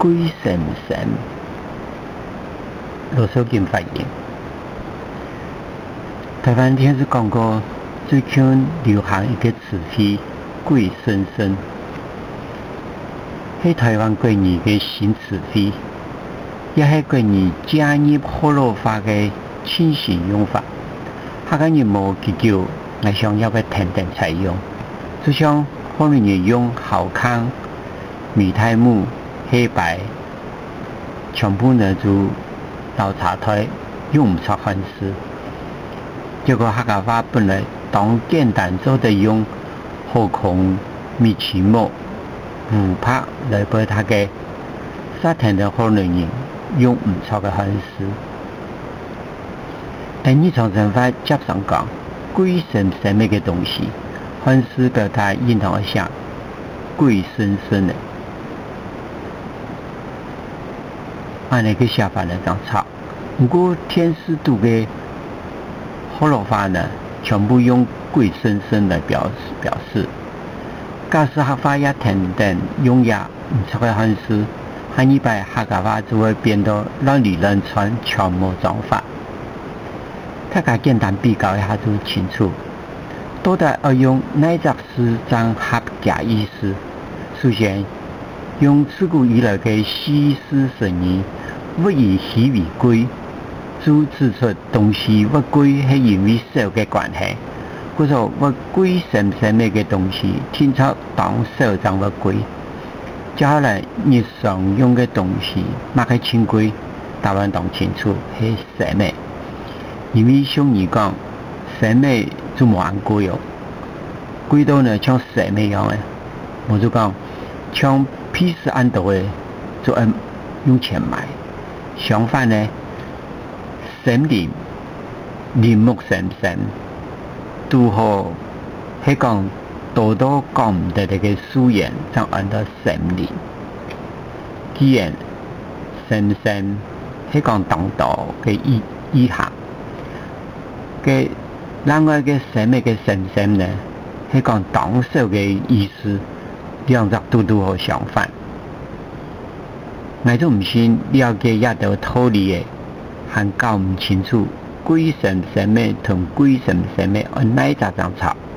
鬼神神，罗素金发言。台湾电视广告最近流行一个词语“鬼神神”，是台湾过年的新词汇，也是过年加入火炉化的新型用法。客家人无祈求，我想要个天天采用，就像火炉人用好康、米苔木、黑白，全部呢就老茶台用唔出款式。结果客家话本来当简单做的用火孔、米奇木、琥珀来配它嘅沙田的火炉人用唔错嘅款式。但你从人法接上讲，鬼神神秘嘅东西，款式表达认同一下鬼神神的，按那个写法来讲抄。不过天师度嘅火炉法呢，全部用鬼神神来表示。假使客家也天天用也唔错嘅款式，下一摆客家话就会变到乱里乱传，全无章法。大家简单比较一下就清楚，到底要用哪只诗章合假意思？首先，用自古以来的西施神言，不以喜为贵，就指出东西不贵是因为少的关系。故说不贵神神秘的东西，天朝当少章不贵。接下来日常用的东西，哪个轻贵？台湾当清楚是神秘。因为像你讲，神秘就冇按贵哦，贵到呢像神秘一样的，我就讲像批示按到的，就按用钱买。相反呢，神灵木神神，拄好係講多多講唔得嘅素言，就按到神靈。既然神神係講當道嘅意涵。嘅另外嘅神秘嘅神神呢，係講當少嘅意思，兩者都好相反。我都唔信了解一道道理嘅，還搞唔清楚鬼神神秘同鬼神神秘按哪一隻爭吵。